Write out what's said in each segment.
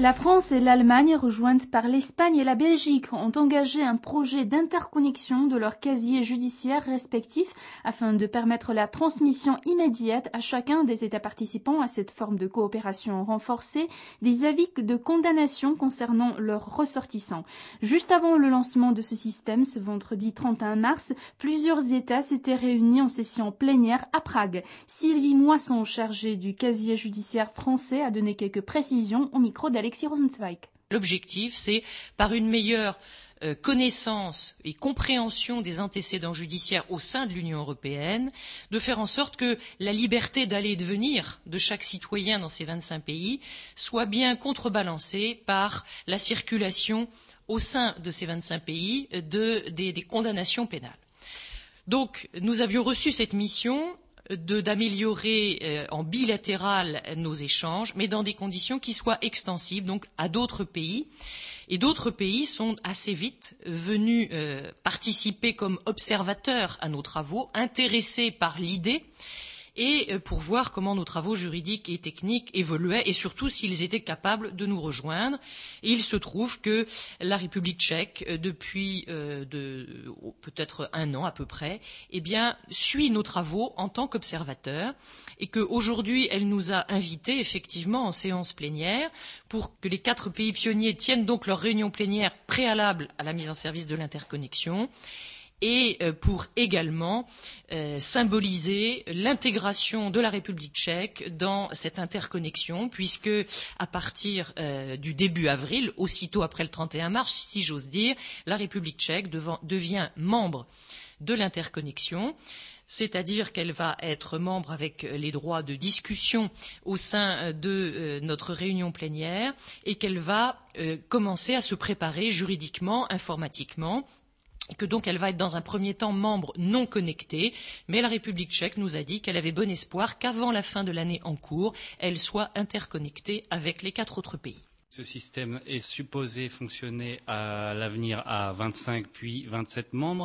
La France et l'Allemagne, rejointes par l'Espagne et la Belgique, ont engagé un projet d'interconnexion de leurs casiers judiciaires respectifs afin de permettre la transmission immédiate à chacun des États participants à cette forme de coopération renforcée des avis de condamnation concernant leurs ressortissants. Juste avant le lancement de ce système, ce vendredi 31 mars, plusieurs États s'étaient réunis en session plénière à Prague. Sylvie Moisson, chargée du casier judiciaire français, a donné quelques précisions au micro d'Alexis Rosenzweig. L'objectif, c'est par une meilleure connaissance et compréhension des antécédents judiciaires au sein de l'Union européenne, de faire en sorte que la liberté d'aller et de venir de chaque citoyen dans ces 25 pays soit bien contrebalancée par la circulation au sein de ces 25 pays des condamnations pénales. Donc, nous avions reçu cette mission d'améliorer en bilatéral nos échanges, mais dans des conditions qui soient extensibles donc à d'autres pays. Et d'autres pays sont assez vite venus participer comme observateurs à nos travaux, intéressés par l'idée et pour voir comment nos travaux juridiques et techniques évoluaient et surtout s'ils étaient capables de nous rejoindre. Et il se trouve que la République tchèque, depuis peut-être un an à peu près, suit nos travaux en tant qu'observateur et qu'aujourd'hui elle nous a invités effectivement en séance plénière pour que les 4 pays pionniers tiennent donc leur réunion plénière préalable à la mise en service de l'interconnexion et pour également symboliser l'intégration de la République tchèque dans cette interconnexion, puisque à partir du début avril, aussitôt après le 31 mars, si j'ose dire, la République tchèque devient membre de l'interconnexion, c'est-à-dire qu'elle va être membre avec les droits de discussion au sein de notre réunion plénière et qu'elle va commencer à se préparer juridiquement, informatiquement, et que donc elle va être dans un premier temps membre non connecté, mais la République tchèque nous a dit qu'elle avait bon espoir qu'avant la fin de l'année en cours, elle soit interconnectée avec les 4 autres pays. Ce système est supposé fonctionner à l'avenir à 25 puis 27 membres.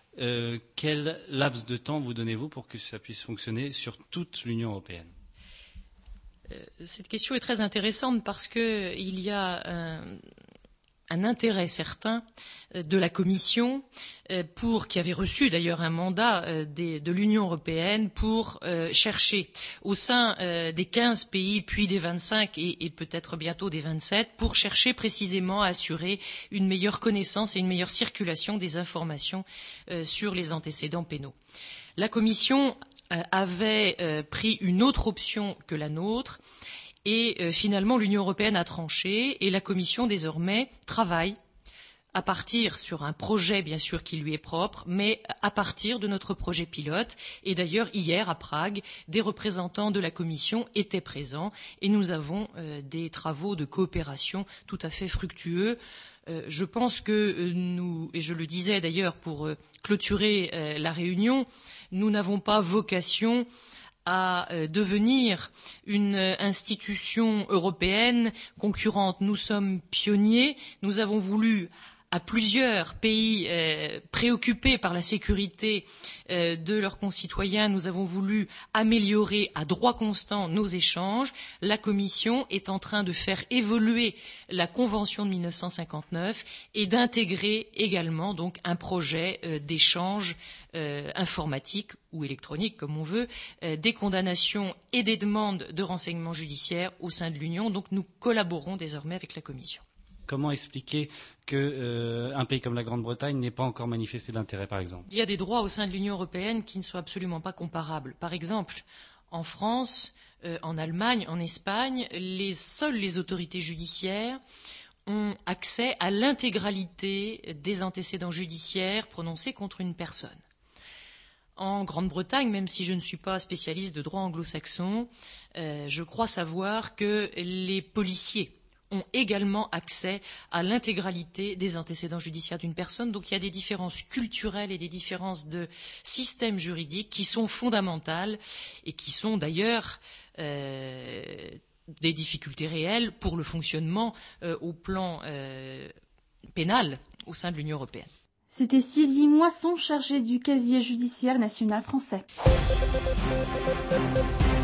Quel laps de temps vous donnez-vous pour que ça puisse fonctionner sur toute l'Union européenne ? Cette question est très intéressante parce qu'il y a un intérêt certain de la Commission qui avait reçu d'ailleurs un mandat de l'Union européenne pour chercher au sein des 15 pays puis des 25 et peut-être bientôt des 27 pour chercher précisément à assurer une meilleure connaissance et une meilleure circulation des informations sur les antécédents pénaux. La Commission avait pris une autre option que la nôtre. Et finalement, l'Union européenne a tranché et la Commission, désormais, travaille à partir sur un projet, bien sûr, qui lui est propre, mais à partir de notre projet pilote. Et d'ailleurs, hier, à Prague, des représentants de la Commission étaient présents et nous avons des travaux de coopération tout à fait fructueux. Je pense que nous, et je le disais d'ailleurs pour clôturer la réunion, nous n'avons pas vocation à devenir une institution européenne concurrente. Nous sommes pionniers. Nous avons voulu, à plusieurs pays préoccupés par la sécurité de leurs concitoyens, nous avons voulu améliorer à droit constant nos échanges. La Commission est en train de faire évoluer la Convention de 1959 et d'intégrer également donc un projet d'échange informatique ou électronique, comme on veut, des condamnations et des demandes de renseignements judiciaires au sein de l'Union. Donc nous collaborons désormais avec la Commission. Comment expliquer qu'un pays comme la Grande-Bretagne n'ait pas encore manifesté d'intérêt, par exemple ? Il y a des droits au sein de l'Union européenne qui ne sont absolument pas comparables. Par exemple, en France, en Allemagne, en Espagne, seules les autorités judiciaires ont accès à l'intégralité des antécédents judiciaires prononcés contre une personne. En Grande-Bretagne, même si je ne suis pas spécialiste de droit anglo-saxon, je crois savoir que les policiers ont également accès à l'intégralité des antécédents judiciaires d'une personne. Donc il y a des différences culturelles et des différences de système juridique qui sont fondamentales et qui sont d'ailleurs des difficultés réelles pour le fonctionnement au plan pénal au sein de l'Union européenne. C'était Sylvie Moisson, chargée du casier judiciaire national français.